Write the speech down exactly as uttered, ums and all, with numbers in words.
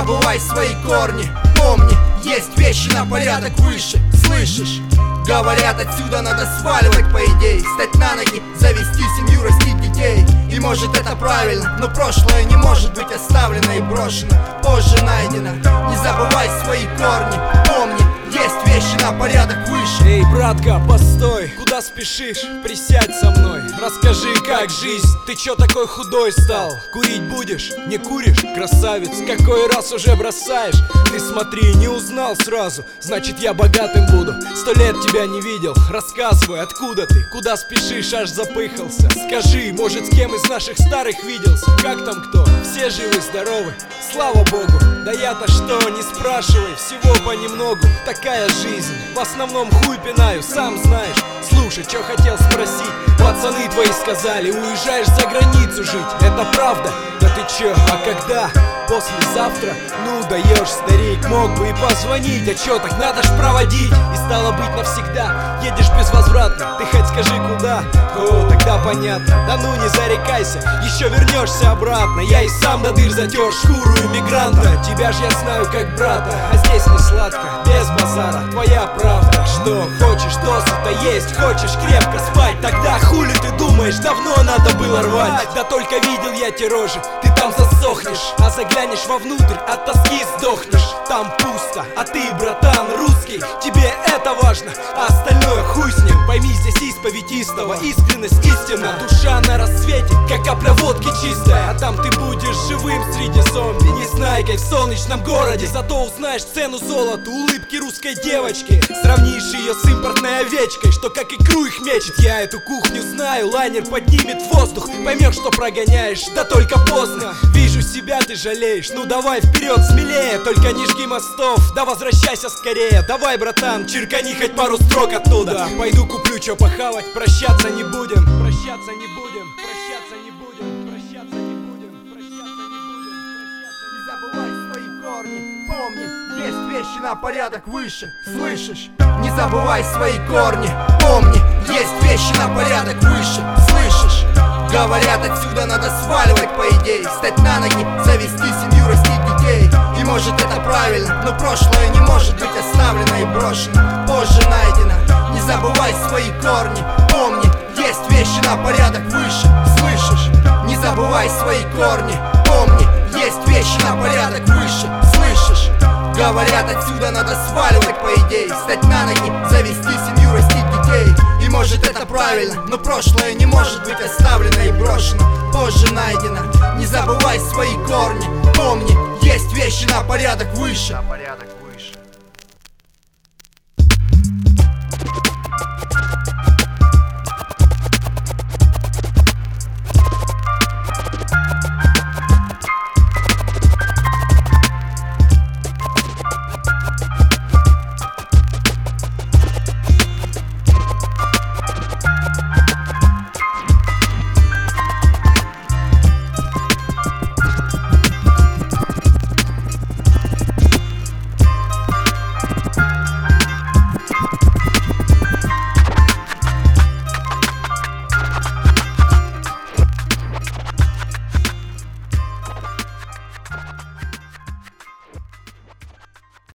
забывай свои корни. Помни, есть вещи на порядок выше. Слышишь? Говорят, отсюда надо сваливать, по идее. Встать на ноги, завести семью, растить детей. И может это правильно, но прошлое не может быть оставлено и брошено, позже найдено. Не забывай свои корни. Помни, есть вещи на порядок выше. Эй, братка, постой, куда спешишь? Присядь со мной, расскажи, как жизнь. Ты чё такой худой стал? Курить будешь? Не куришь? Красавец, какой раз уже бросаешь? Ты смотри, не узнал сразу, значит я богатым буду. Сто лет тебя не видел, рассказывай, откуда ты? Куда спешишь, аж запыхался? Скажи, может, с кем из наших старых виделся? Как там кто? Все живы-здоровы? Слава богу. Да я-то что, не спрашивай, всего понемногу. Такая жизнь, в основном хуй пинаю, сам знаешь. Слушай, чё хотел спросить? Пацаны твои сказали, уезжаешь за границу жить. Это правда? Да ты чё, а когда? Послезавтра? Ну даешь, старик, мог бы и позвонить. А чё так, надо ж проводить. И стало быть навсегда, едешь безвозвратно. Ты хоть скажи куда? О, тогда понятно. Да ну не зарекайся, еще вернешься обратно. Я и сам до дыр затер шкуру иммигранта. Тебя ж я знаю как брата, а здесь не сладко, без базара, твоя правда. Что хочешь, досыта есть, хочешь крепко спать. Тогда хули ты думаешь, давно надо было рвать. Да только видел я те рожи, ты там засохнешь. А заглянешь вовнутрь, от тоски сдохнешь. Там пусто, а ты, братан, русский. Тебе это важно, а остальное хуй с ним. Пойми, здесь исповедь истого, искренность истина. Душа на рассвете, как капля водки чистая. А там ты будешь живым среди зомби, незнайкой в солнечном городе. Зато узнаешь цену золоту, улыбки русской девочки. Сравнишь ее с импортной овечкой, что как икру их мечет. Я эту кухню знаю, лайнер поднимет в воздух. Поймешь, что прогоняешь, да только поздно. Вижу себя, ты жалеешь, ну давай вперед смелее. Только не жги мостов, да возвращайся скорее. Давай, братан, черкани хоть пару строк оттуда. Пойду куплю чё похавать, прощаться не будем. Прощаться не будем, прощаться не будем, прощаться не будем, прощаться не будем. Не забывай свои корни. Помни, есть вещи на порядок выше. Слышишь? Не забывай свои корни. Помни, есть вещи на порядок выше. Слышишь? Говорят, отсюда надо сваливать, по идее. Встать на ноги, завести семью, растить детей. И может это правильно, но прошлое не может быть оставлено и брошено, позже найдено. Не забывай свои корни. Помни, есть вещи на порядок выше. Слышишь? Не забывай свои корни. Помни, есть вещи на порядок выше. Слышишь? Говорят, отсюда надо сваливать, по идее. Встать на ноги, завести семью, растить детей. И может это правильно, но прошлое не может быть оставлено и брошено, позже найдено. Не забывай свои корни. Помни, есть вещи на порядок выше.